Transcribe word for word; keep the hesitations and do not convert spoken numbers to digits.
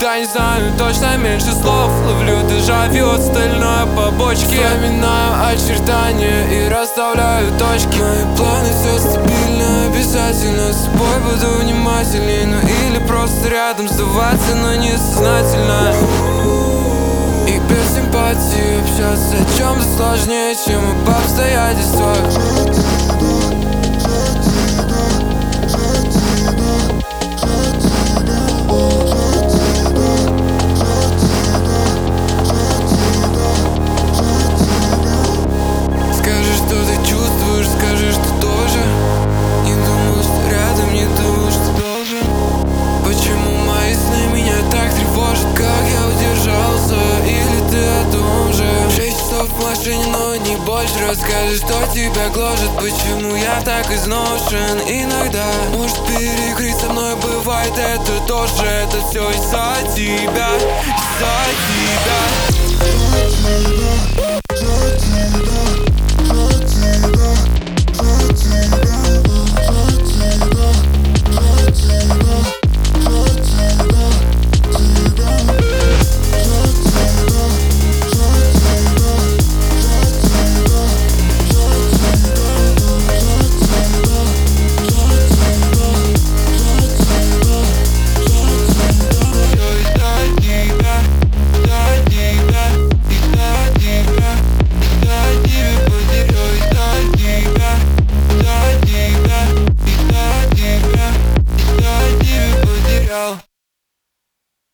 когда не знаю точно, меньше слов. Ловлю дежавю от стальной побочки. Вспоминаю очертания и расставляю точки. Мои планы все стабильно, обязательно с собой буду внимательней. Ну или просто рядом сдуваться, но несознательно. И без симпатии общаться о чем-то сложнее, чем об обстоятельствах. Скажи, что ты чувствуешь, скажи, что тоже не думал, что рядом, не думал, что должен. Почему мои сны меня так тревожат? Как я удержался? Или ты о том же? Шесть часов в машине, но не больше. Расскажи, что тебя гложет. Почему я так изношен иногда? Может перекрыть со мной бывает это тоже. Это все из-за тебя.